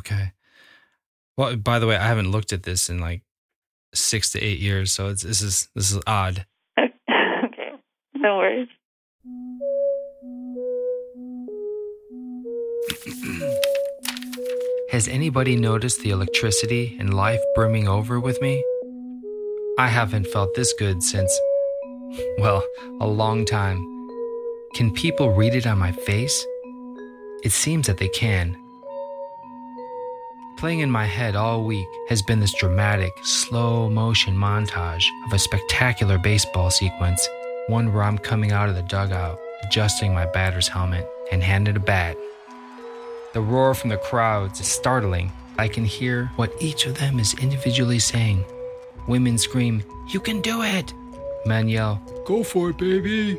Okay. Well, by the way, I haven't looked at this in like 6 to 8 years, so this is odd. Okay, no worries. Has anybody noticed the electricity and life brimming over with me? I haven't felt this good since, well, a long time. Can people read it on my face? It seems that they can. Playing in my head all week has been this dramatic, slow-motion montage of a spectacular baseball sequence, one where I'm coming out of the dugout, adjusting my batter's helmet, and handed a bat. The roar from the crowds is startling. I can hear what each of them is individually saying. Women scream, "You can do it!" Men yell, "Go for it, baby!"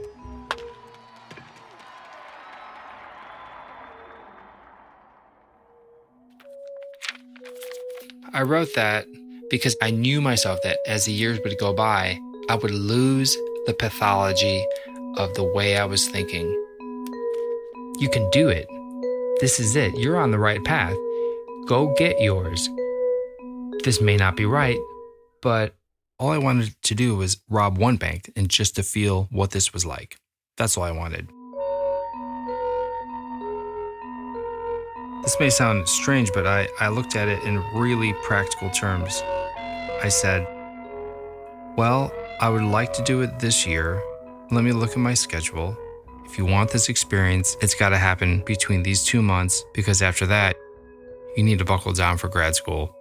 I wrote that because I knew myself that as the years would go by, I would lose the pathology of the way I was thinking. You can do it. This is it. You're on the right path. Go get yours. This may not be right, but all I wanted to do was rob one bank and just to feel what this was like. That's all I wanted. This may sound strange, but I looked at it in really practical terms. I said, well, I would like to do it this year. Let me look at my schedule. If you want this experience, it's got to happen between these 2 months, because after that, you need to buckle down for grad school.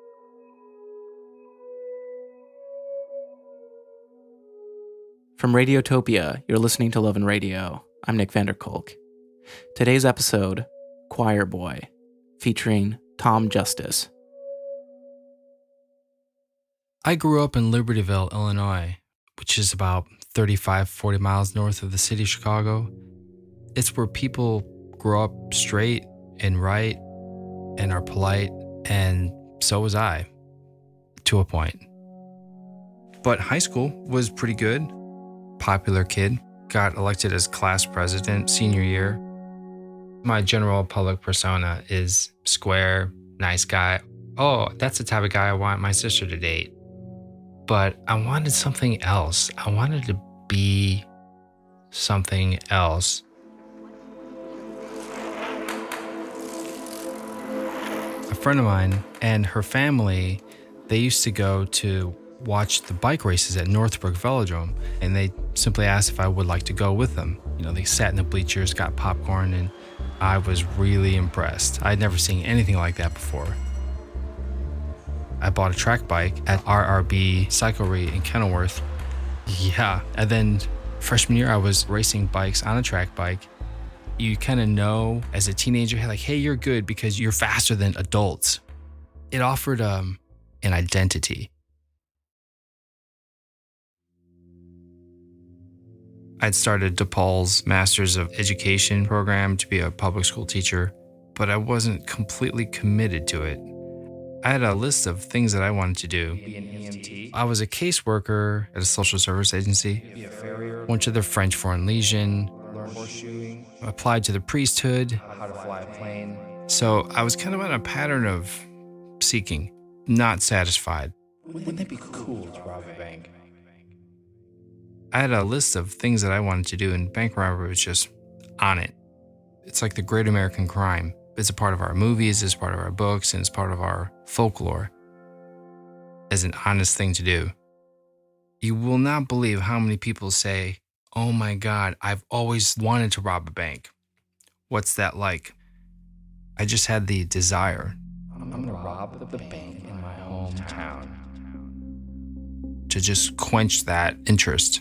From Radiotopia, you're listening to Love and Radio. I'm Nick Vanderkolk. Today's episode, Choir Boy, featuring Tom Justice. I grew up in Libertyville, Illinois, which is about 40 miles north of the city of Chicago. It's where people grow up straight and right and are polite, and so was I, to a point. But high school was pretty good. Popular kid, got elected as class president senior year. My general public persona is square, nice guy. Oh, that's the type of guy I want my sister to date. But I wanted something else. I wanted to be something else. A friend of mine and her family, they used to go to watch the bike races at Northbrook Velodrome, and they simply asked if I would like to go with them. You know, they sat in the bleachers, got popcorn, and I was really impressed. I'd never seen anything like that before. I bought a track bike at RRB Cyclery in Kenilworth. Yeah, and then freshman year I was racing bikes on a track bike. You kind of know as a teenager, like, hey, you're good because you're faster than adults. It offered an identity. I'd started DePaul's Masters of Education program to be a public school teacher, but I wasn't completely committed to it. I had a list of things that I wanted to do. Be an EMT. I was a caseworker at a social service agency, Be a farrier. went to the French Foreign Legion, Learn horseshoeing. applied to the priesthood. How to fly a plane. So I was kind of on a pattern of seeking, not satisfied. Wouldn't it be cool to rob a bank? I had a list of things that I wanted to do, and bank robbery was just on it. It's like the great American crime. It's a part of our movies, it's part of our books, and it's part of our folklore as an honest thing to do. You will not believe how many people say, oh my God, I've always wanted to rob a bank. What's that like? I just had the desire. I'm going to rob the bank in my hometown. To just quench that interest.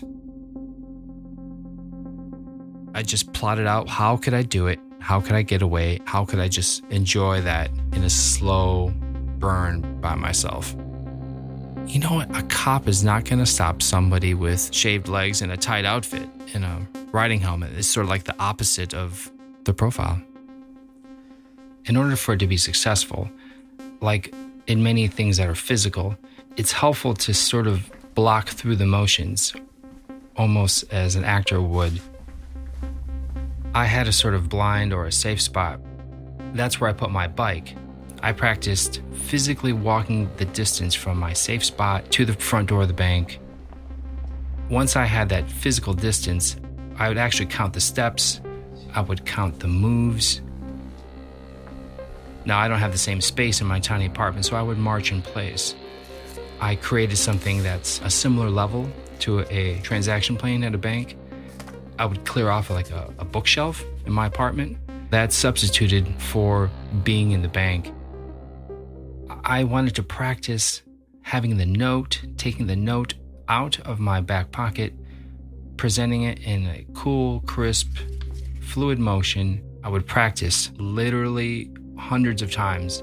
I just plotted out, how could I do it? How could I get away? How could I just enjoy that in a slow burn by myself? You know what? A cop is not going to stop somebody with shaved legs and a tight outfit and a riding helmet. It's sort of like the opposite of the profile. In order for it to be successful, like in many things that are physical, it's helpful to sort of block through the motions, almost as an actor would. I had a sort of blind or a safe spot. That's where I put my bike. I practiced physically walking the distance from my safe spot to the front door of the bank. Once I had that physical distance, I would actually count the steps. I would count the moves. Now, I don't have the same space in my tiny apartment, so I would march in place. I created something that's a similar level to a transaction plane at a bank. I would clear off like a bookshelf in my apartment. That's substituted for being in the bank. I wanted to practice having the note, taking the note out of my back pocket, presenting it in a cool, crisp, fluid motion. I would practice literally hundreds of times.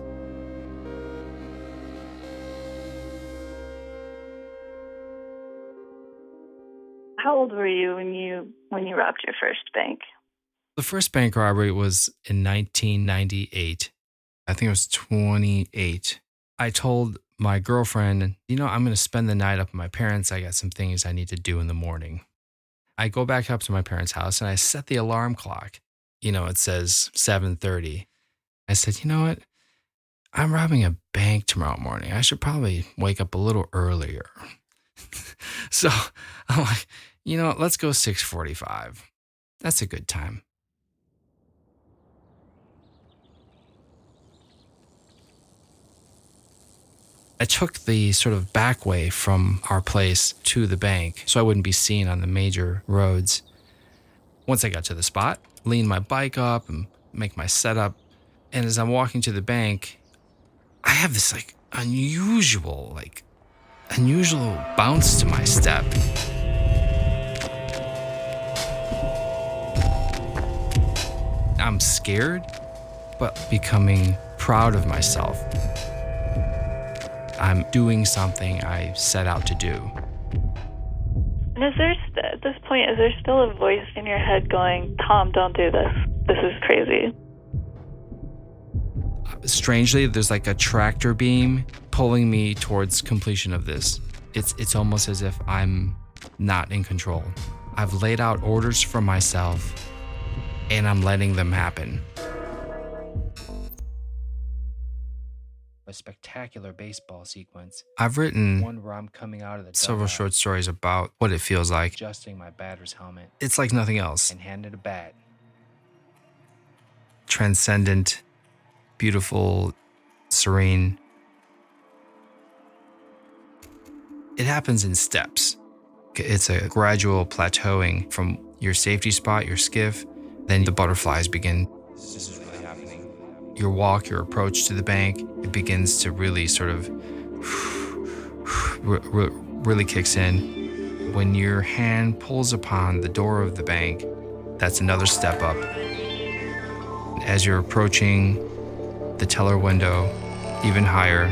How old were you when you robbed your first bank? The first bank robbery was in 1998. I think I was 28. I told my girlfriend, I'm going to spend the night up at my parents'. I got some things I need to do in the morning. I go back up to my parents' house and I set the alarm clock. It says 7:30. I said, you know what? I'm robbing a bank tomorrow morning. I should probably wake up a little earlier. So I'm like, let's go 6:45. That's a good time. I took the sort of back way from our place to the bank so I wouldn't be seen on the major roads. Once I got to the spot, leaned my bike up and make my setup. And as I'm walking to the bank, I have this unusual bounce to my step. I'm scared, but becoming proud of myself. I'm doing something I set out to do. And at this point, is there still a voice in your head going, Tom, don't do this. This is crazy. Strangely, there's like a tractor beam pulling me towards completion of this. It's almost as if I'm not in control. I've laid out orders for myself, and I'm letting them happen. A spectacular baseball sequence. I've written one where I'm coming out of the several short stories about what it feels like adjusting my batter's helmet. It's like nothing else. And handed a bat. Transcendent, beautiful, serene. It happens in steps. It's a gradual plateauing from your safety spot, your skiff, then the butterflies begin. This is really happening. Your walk, your approach to the bank, it begins to really sort of really kicks in. When your hand pulls upon the door of the bank, that's another step up. As you're approaching the teller window, even higher.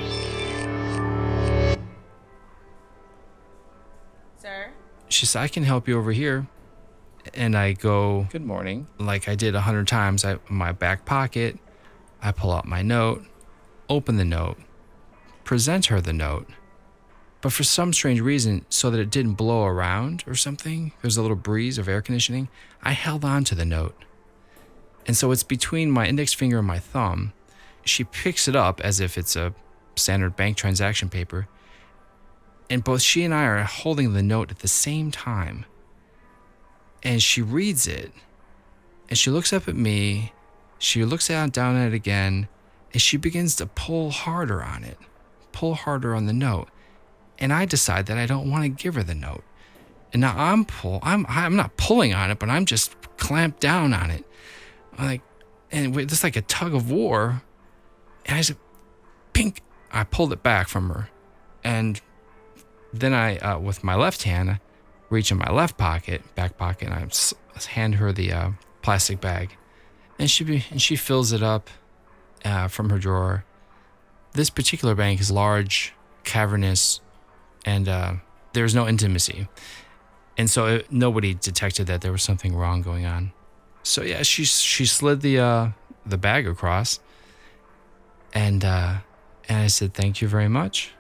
Sir? She said, I can help you over here. And I go, good morning. Like I did 100 times, my back pocket, I pull out my note, open the note, present her the note. But for some strange reason, so that it didn't blow around or something, there's a little breeze of air conditioning, I held on to the note. And so it's between my index finger and my thumb. She picks it up as if it's a standard bank transaction paper. And both she and I are holding the note at the same time. And she reads it. And she looks up at me. She looks down at it again. And she begins to pull harder on it. Pull harder on the note. And I decide that I don't want to give her the note. And now I'm not pulling on it, but I'm just clamped down on it. And it's like a tug of war. And I said, pink. I pulled it back from her. And then I, with my left hand, reach in my left pocket, back pocket, and I hand her the plastic bag. And she fills it up from her drawer. This particular bank is large, cavernous, and there's no intimacy. And so nobody detected that there was something wrong going on. So yeah, she slid the bag across, and I said, thank you very much.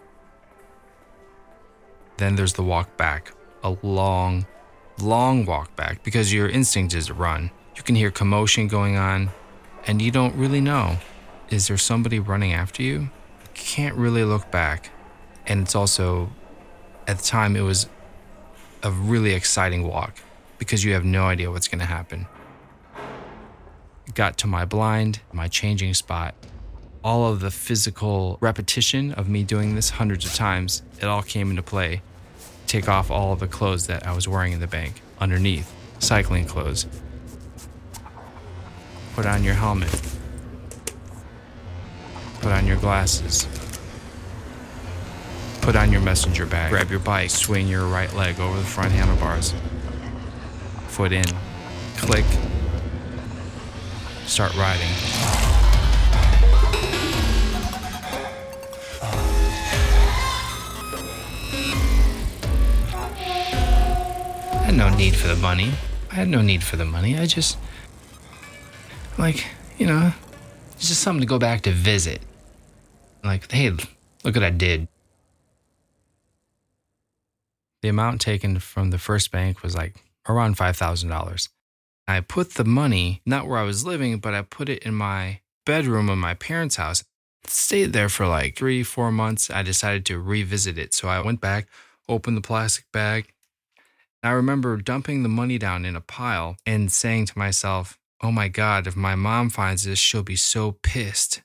Then there's the walk back, a long, long walk back, because your instinct is to run. You can hear commotion going on, and you don't really know. is there somebody running after you? You can't really look back. And it's also, at the time, it was a really exciting walk because you have no idea what's going to happen. Got to my blind, my changing spot. All of the physical repetition of me doing this hundreds of times, it all came into play. Take off all of the clothes that I was wearing in the bank underneath, cycling clothes. Put on your helmet. Put on your glasses. Put on your messenger bag. Grab your bike. Swing your right leg over the front handlebars. Foot in. Click. Start riding. I had no need for the money. I just, it's just something to go back to visit. Like, hey, look what I did. The amount taken from the first bank was like around $5,000. I put the money, not where I was living, but I put it in my bedroom of my parents' house. Stayed there for like 3-4 months. I decided to revisit it. So I went back, opened the plastic bag. I remember dumping the money down in a pile and saying to myself, oh my God, if my mom finds this, she'll be so pissed.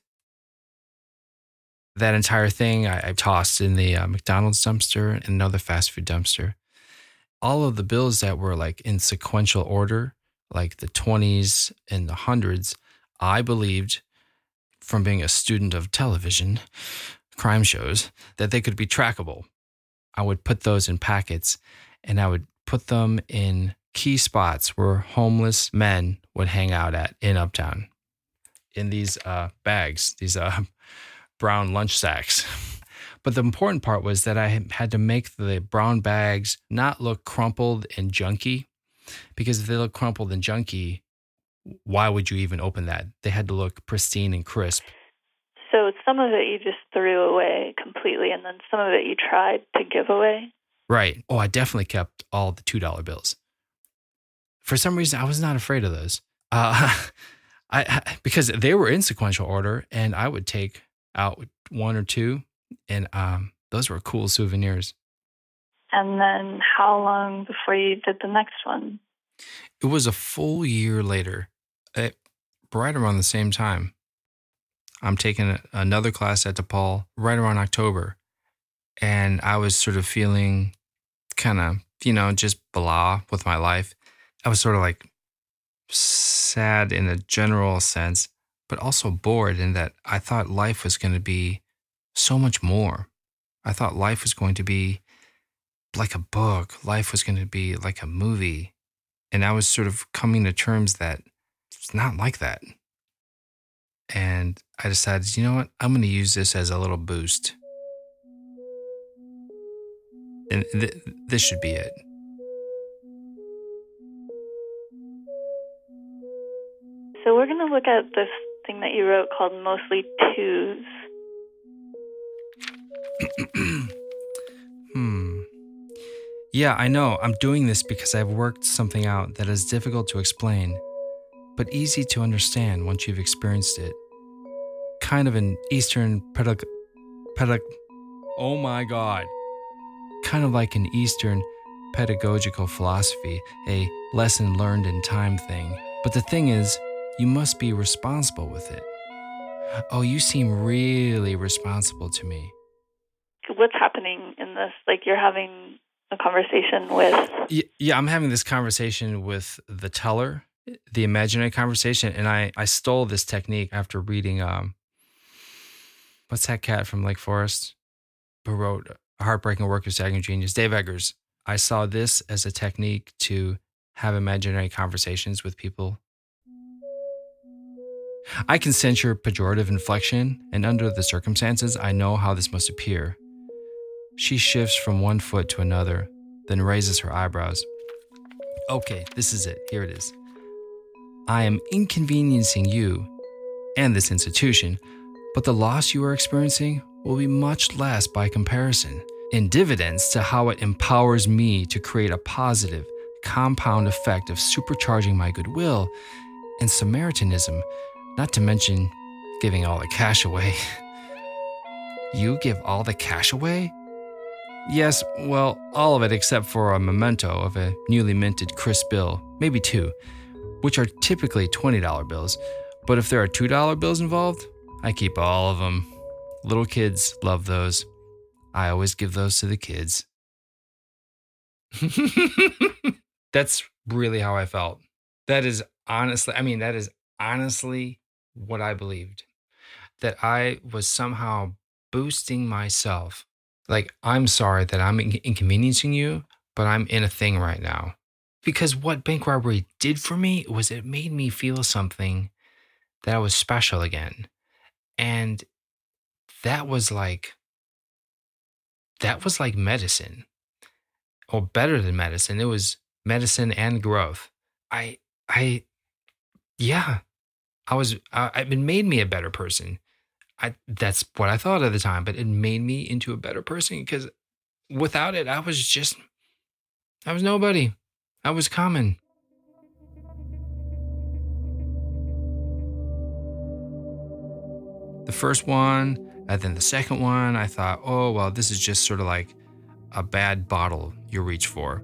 That entire thing I tossed in the McDonald's dumpster and another fast food dumpster. All of the bills that were like in sequential order, like the 20s and the 100s, I believed, from being a student of television, crime shows, that they could be trackable. I would put those in packets and I would put them in key spots where homeless men would hang out at in Uptown. In these bags, these brown lunch sacks. But the important part was that I had to make the brown bags not look crumpled and junky, because if they look crumpled and junky, why would you even open that? They had to look pristine and crisp. So some of it you just threw away completely, and then some of it you tried to give away? Right. Oh, I definitely kept all the $2 bills. For some reason, I was not afraid of those. Because they were in sequential order, and I would take out one or two, and those were cool souvenirs. And then how long before you did the next one? It was a full year later, right around the same time. I'm taking another class at DePaul right around October, and I was sort of feeling kind of, just blah with my life. I was sort of like sad in a general sense, but also bored in that I thought life was going to be so much more. I thought life was going to be like a book. Life was going to be like a movie. And I was sort of coming to terms that it's not like that. And I decided, you know what? I'm going to use this as a little boost. And this should be it. So we're going to look at this thing that you wrote called Mostly Twos. Yeah, I know. I'm doing this because I've worked something out that is difficult to explain, but easy to understand once you've experienced it. Kind of an Eastern oh my God. Kind of like an Eastern pedagogical philosophy, a lesson learned in time thing. But the thing is, you must be responsible with it. Oh, you seem really responsible to me. What's happening in this? Like, you're having a conversation with... Yeah, I'm having this conversation with the teller, the imaginary conversation, and I stole this technique after reading, what's that cat from Lake Forest who wrote A Heartbreaking Work of Staggering Genius? Dave Eggers. I saw this as a technique to have imaginary conversations with people. I can sense your pejorative inflection, and under the circumstances, I know how this must appear. She shifts from one foot to another, then raises her eyebrows. Okay, this is it. Here it is. I am inconveniencing you and this institution, but the loss you are experiencing will be much less by comparison, in dividends to how it empowers me to create a positive, compound effect of supercharging my goodwill and Samaritanism, not to mention giving all the cash away. You give all the cash away? Yes, well, all of it except for a memento of a newly minted crisp bill, maybe two, which are typically $20 bills. But if there are $2 bills involved, I keep all of them. Little kids love those. I always give those to the kids. That's really how I felt. That is honestly what I believed. That I was somehow boosting myself. Like, I'm sorry that I'm inconveniencing you, but I'm in a thing right now. Because what bank robbery did for me was it made me feel something that I was special again. And that was like medicine. Or better than medicine. It was medicine and growth. It made me a better person. That's what I thought at the time, but it made me into a better person because without it, I was nobody. I was common. The first one, and then the second one, I thought, oh, well, this is just sort of like a bad bottle you reach for.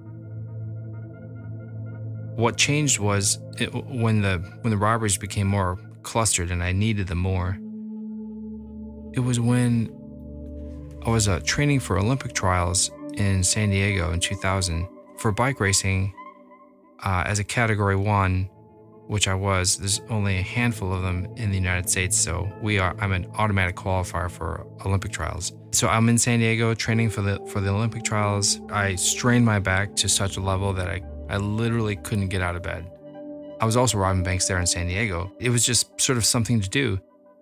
What changed was when the robberies became more clustered and I needed them more. It was when I was training for Olympic trials in San Diego in 2000 for bike racing as a Category 1, which I was. There's only a handful of them in the United States, so I'm an automatic qualifier for Olympic trials. So I'm in San Diego training for the Olympic trials. I strained my back to such a level that I literally couldn't get out of bed. I was also robbing banks there in San Diego. It was just sort of something to do.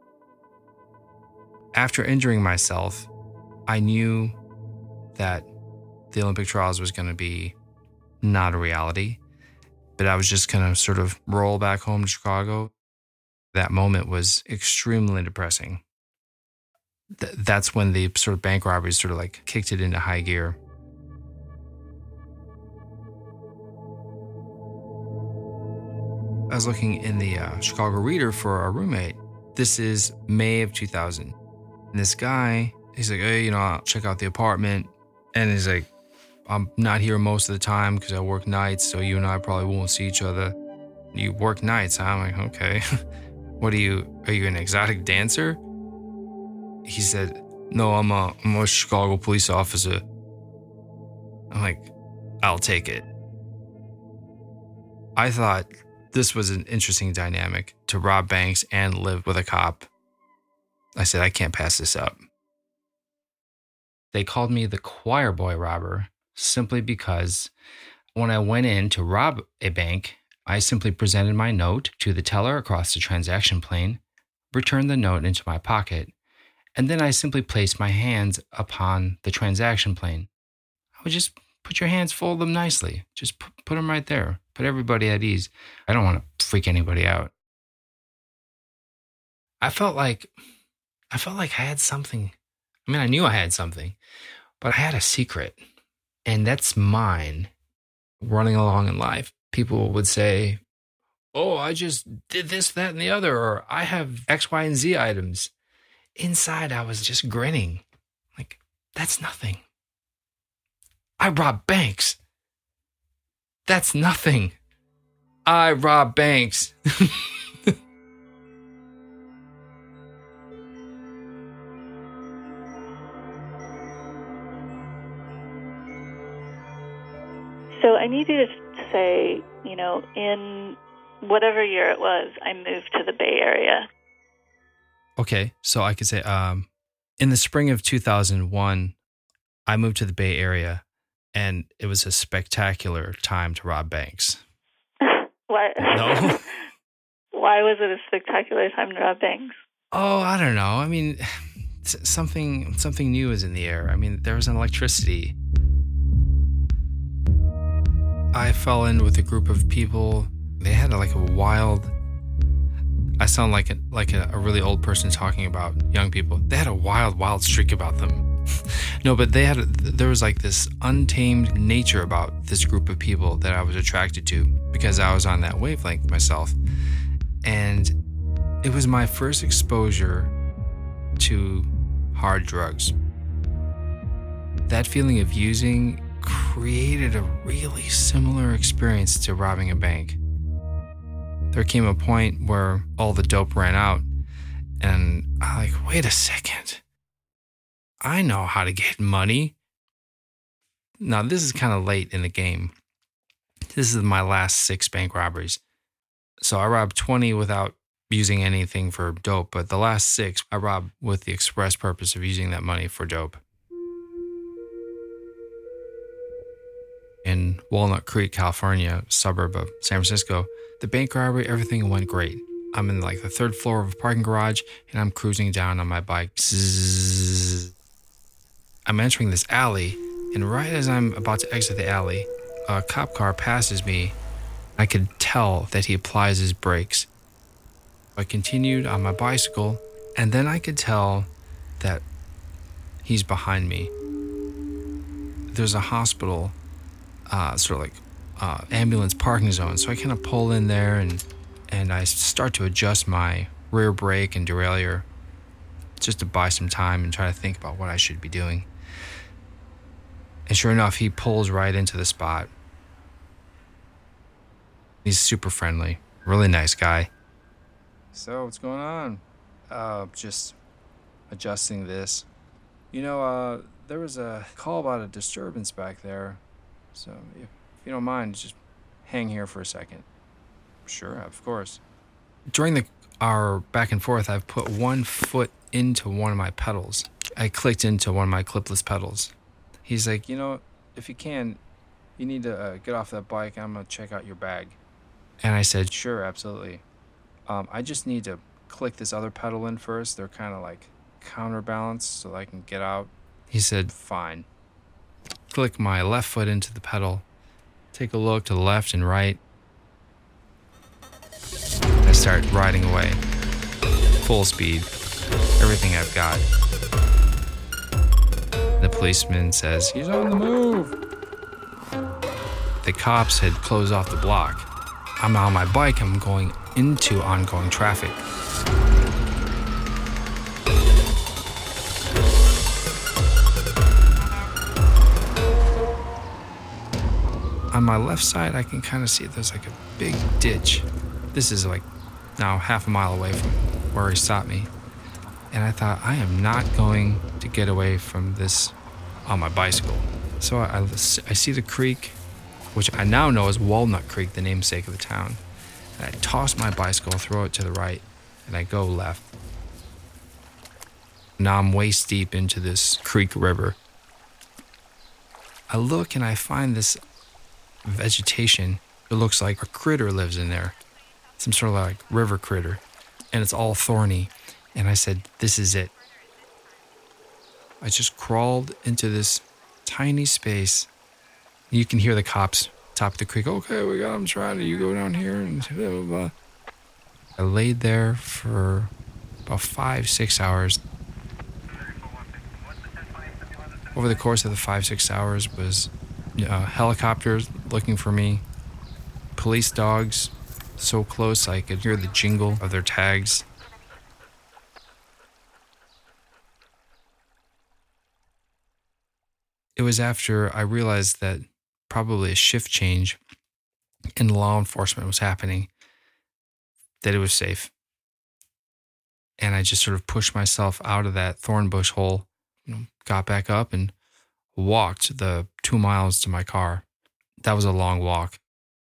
After injuring myself, I knew that the Olympic trials was going to be not a reality, but I was just going to sort of roll back home to Chicago. That moment was extremely depressing. That's when the sort of bank robberies sort of like kicked it into high gear. I was looking in the Chicago Reader for a roommate. This is May of 2000. And this guy, he's like, hey, I'll check out the apartment. And he's like, I'm not here most of the time because I work nights, so you and I probably won't see each other. You work nights, huh? I'm like, okay. Are you an exotic dancer? He said, no, I'm a Chicago police officer. I'm like, I'll take it. I thought this was an interesting dynamic, to rob banks and live with a cop. I said, I can't pass this up. They called me the choir boy robber simply because when I went in to rob a bank, I simply presented my note to the teller across the transaction plane, returned the note into my pocket, and then I simply placed my hands upon the transaction plane. I would just put your hands, fold them nicely. Just put them right there. Put everybody at ease. I don't want to freak anybody out. I felt like I had something. I mean, I knew I had something, but I had a secret, and that's mine. Running along in life, people would say, oh, I just did this, that, and the other, or I have X, Y, and Z items. Inside, I was just grinning. Like, that's nothing. I rob banks. That's nothing. I rob banks. So I need you to say, in whatever year it was, I moved to the Bay Area. Okay, so I could say in the spring of 2001, I moved to the Bay Area, and it was a spectacular time to rob banks. What? No? Why was it a spectacular time to rob banks? Oh, I don't know. I mean, something new is in the air. I mean, there was an electricity. I fell in with a group of people. They had like a wild... I sound like a really old person talking about young people. They had a wild streak about them. No, but there was like this untamed nature about this group of people that I was attracted to because I was on that wavelength myself. And It was my first exposure to hard drugs. That feeling of using created a really similar experience to robbing a bank. There came a point where all the dope ran out, and I'm like, wait a second. I know how to get money. Now, this is kind of late in the game. This is my last 6 bank robberies. So I robbed 20 without using anything for dope, but the last 6 I robbed with the express purpose of using that money for dope. In Walnut Creek, California, suburb of San Francisco, the bank robbery, everything went great. I'm in like the 3rd floor of a parking garage, and I'm cruising down on my bike. Zzz. I'm entering this alley, and right as I'm about to exit the alley, a cop car passes me. I could tell that he applies his brakes. I continued on my bicycle, and then I could tell that he's behind me. There's a hospital, ambulance parking zone, so I kind of pull in there and I start to adjust my rear brake and derailleur just to buy some time and try to think about what I should be doing. And sure enough, he pulls right into the spot. He's super friendly, really nice guy. So what's going on? Just adjusting this. There was a call about a disturbance back there. So if you don't mind, just hang here for a second. Sure, of course. During our back and forth, I've put one foot into one of my pedals. I clicked into one of my clipless pedals. He's like, if you can, you need to get off that bike. I'm going to check out your bag. And I said, sure, absolutely. I just need to click this other pedal in first. They're kind of like counterbalanced so I can get out. He said, fine. Click my left foot into the pedal. Take a look to the left and right. I start riding away. Full speed. Everything I've got. The policeman says, he's on the move. The cops had closed off the block. I'm on my bike. I'm going into ongoing traffic. On my left side, I can kind of see there's like a big ditch. This is like now half a mile away from where he stopped me. And I thought, I am not going to get away from this on my bicycle. So I see the creek, which I now know is Walnut Creek, the namesake of the town. And I toss my bicycle, throw it to the right, and I go left. Now I'm waist deep into this creek river. I look and I find this vegetation. It looks like a critter lives in there. Some sort of like river critter. And it's all thorny. And I said, this is it. I just crawled into this tiny space. You can hear the cops top of the creek. Okay, we got him trying to, you go down here and blah, blah, blah. I laid there for about 5-6 hours. Over the course of the 5-6 hours was helicopters looking for me, police dogs so close I could hear the jingle of their tags. It was after I realized that probably a shift change in law enforcement was happening that it was safe. And I just sort of pushed myself out of that thorn bush hole, got back up and walked the 2 miles to my car. That was a long walk.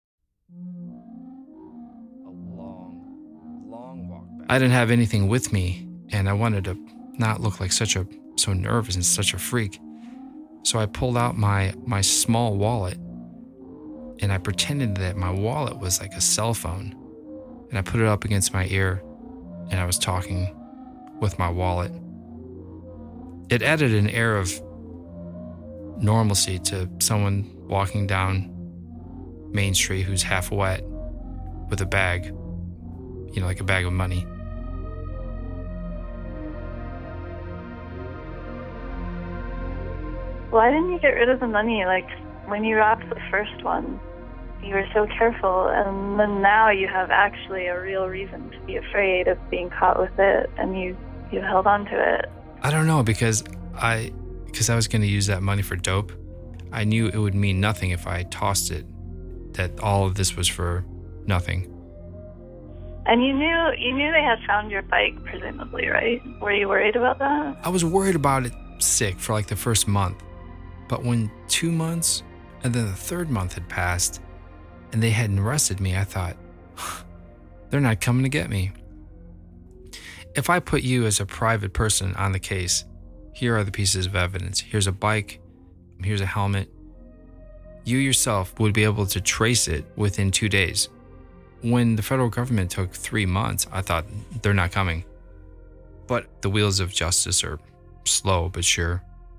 A long walk back. I didn't have anything with me, and I wanted to not look like so nervous and such a freak. So I pulled out my small wallet, and I pretended that my wallet was like a cell phone. And I put it up against my ear, and I was talking with my wallet. It added an air of normalcy to someone walking down Main Street who's half wet with a bag, like a bag of money. Why didn't you get rid of the money? Like, when you robbed the first one, you were so careful, and then now you have actually a real reason to be afraid of being caught with it, and you held on to it. I don't know, because I was going to use that money for dope. I knew it would mean nothing if I tossed it, that all of this was for nothing. And you knew they had found your bike, presumably, right? Were you worried about that? I was worried about it sick for like the first month. But when 2 months and then the third month had passed and they hadn't arrested me, I thought, they're not coming to get me. If I put you as a private person on the case, here are the pieces of evidence. Here's a bike, here's a helmet. You yourself would be able to trace it within 2 days. When the federal government took 3 months, I thought, they're not coming. But the wheels of justice are slow but sure.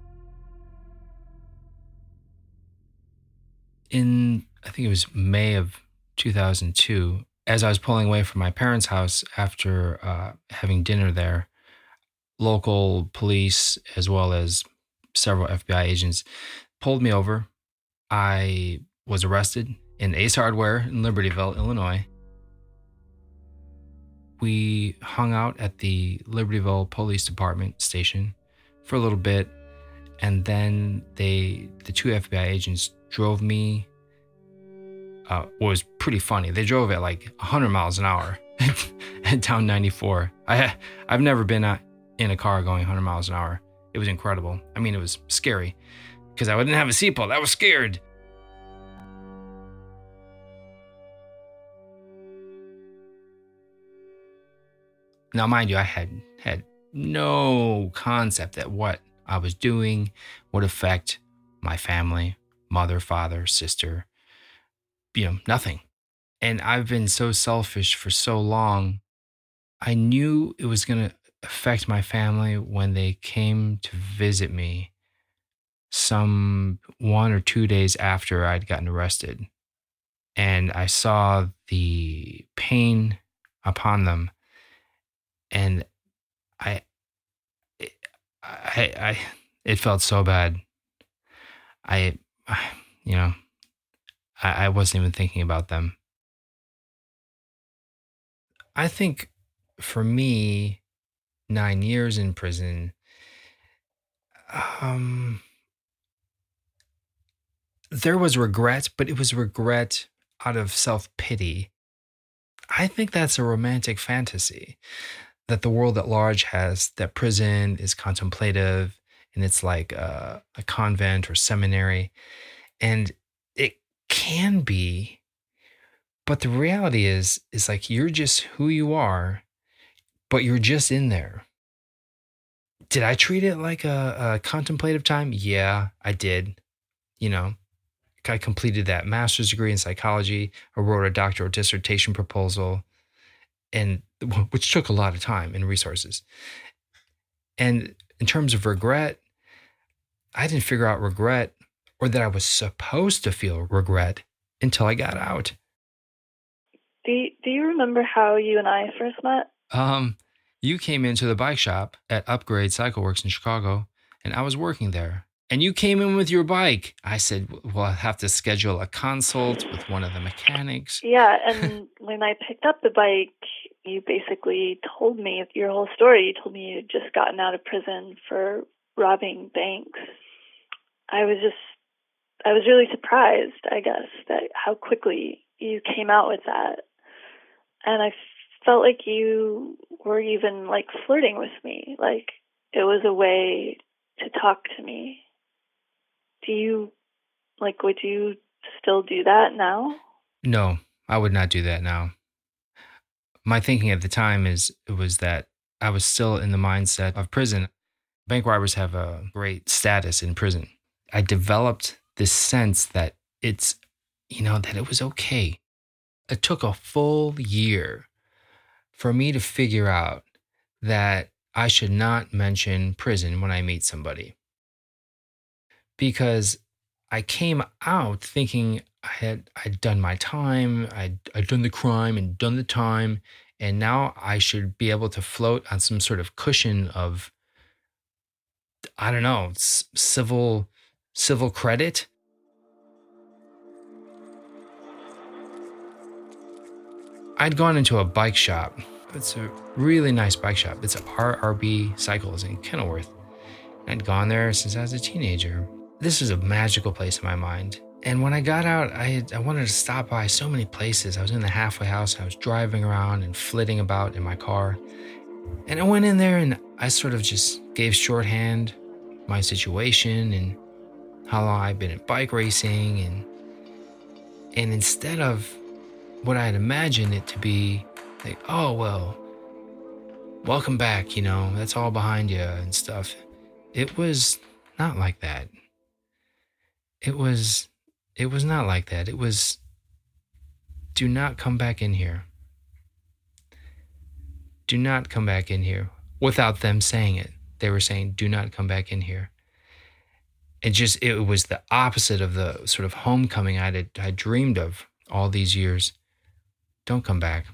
In, I think it was May of 2002, as I was pulling away from my parents' house after having dinner there, local police as well as several FBI agents pulled me over. I was arrested in Ace Hardware in Libertyville, Illinois. We hung out at the Libertyville Police Department station for a little bit, and then the two FBI agents drove me. Was pretty funny. They drove at like 100 miles an hour down 94. I've never been in a car going 100 miles an hour. It was incredible. I mean, it was scary because I didn't have a seatbelt. I was scared. Now, mind you, I had no concept that what I was doing would affect my family, mother, father, sister, nothing. And I've been so selfish for so long. I knew it was going to affect my family when they came to visit me some 1 or 2 days after I'd gotten arrested. And I saw the pain upon them. And it felt so bad. I wasn't even thinking about them. I think for me, 9 years in prison, there was regret, but it was regret out of self-pity. I think that's a romantic fantasy that the world at large has, that prison is contemplative and it's like a convent or seminary. And it can be, but the reality is like you're just who you are, but you're just in there. Did I treat it like a contemplative time? Yeah, I did. I completed that master's degree in psychology. I wrote a doctoral dissertation proposal, and which took a lot of time and resources. And in terms of regret, I didn't figure out regret or that I was supposed to feel regret until I got out. Do you remember how you and I first met? You came into the bike shop at Upgrade Cycle Works in Chicago, and I was working there. And you came in with your bike. I said, well, I'll have to schedule a consult with one of the mechanics. Yeah, and when I picked up the bike, you basically told me your whole story. You told me you'd just gotten out of prison for robbing banks. I was really surprised, I guess, that how quickly you came out with that. And I felt like you were even like flirting with me. Like it was a way to talk to me. Would you still do that now? No, I would not do that now. My thinking at the time was that I was still in the mindset of prison. Bank robbers have a great status in prison. I developed this sense that that it was okay. It took a full year for me to figure out that I should not mention prison when I meet somebody. Because I came out thinking I'd done my time, I'd done the crime and done the time, and now I should be able to float on some sort of cushion of, I don't know, civil credit. I'd gone into a bike shop. It's a really nice bike shop. It's RRB Cycles in Kenilworth. I'd gone there since I was a teenager. This is a magical place in my mind. And when I got out, I wanted to stop by so many places. I was in the halfway house. I was driving around and flitting about in my car. And I went in there and I sort of just gave shorthand my situation and how long I'd been at bike racing. And instead of what I had imagined it to be, like, oh, well, welcome back, that's all behind you and stuff. It was not like that. It was not like that. It was, do not come back in here. Do not come back in here. Without them saying it. They were saying, do not come back in here. It was the opposite of the sort of homecoming I dreamed of all these years. Don't come back.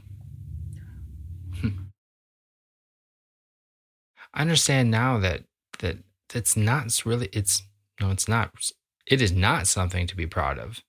I understand now that it's not really, it's not, it is not something to be proud of.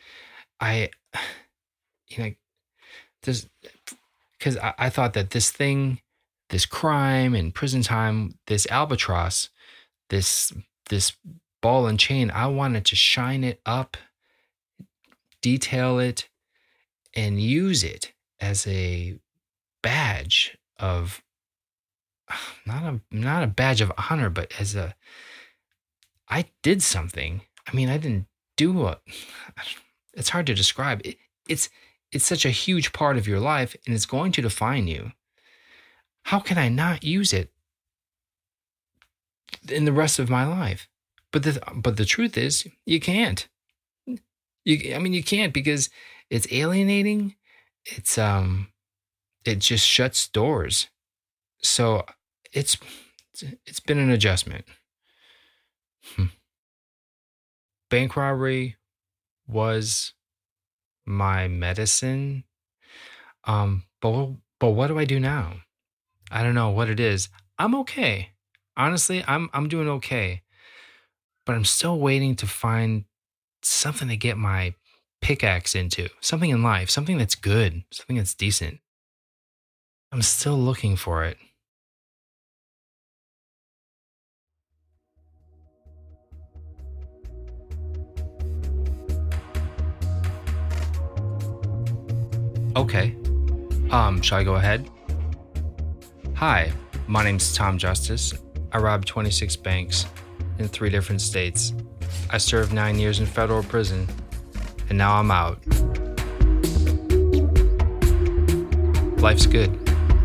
Because I thought that this thing, this crime and prison time, this albatross, this ball and chain, I wanted to shine it up, detail it, and use it as a badge of, not a badge of honor, but as I did something. I mean, I didn't do it's hard to describe. It's such a huge part of your life, and it's going to define you. How can I not use it in the rest of my life? But the truth is, you can't. You can't, because it's alienating. It just shuts doors. So it's been an adjustment. Bank robbery was my medicine. But what do I do now? I don't know what it is. I'm okay. Honestly, I'm doing okay. But I'm still waiting to find something to get my pickaxe into. Something in life, something that's good, something that's decent. I'm still looking for it. Okay. Shall I go ahead? Hi, my name's Tom Justice. I robbed 26 banks in 3 different states. I served 9 years in federal prison, and now I'm out. Life's good.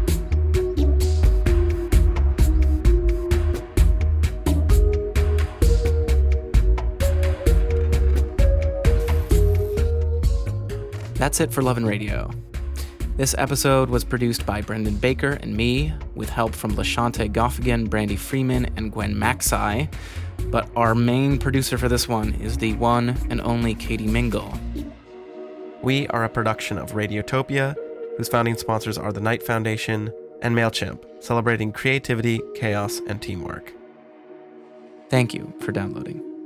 That's it for Love and Radio. This episode was produced by Brendan Baker and me, with help from LaShante Goffigan, Brandy Freeman, and Gwen Maxey. But our main producer for this one is the one and only Katie Mingle. We are a production of Radiotopia, whose founding sponsors are the Knight Foundation and MailChimp, celebrating creativity, chaos, and teamwork. Thank you for downloading.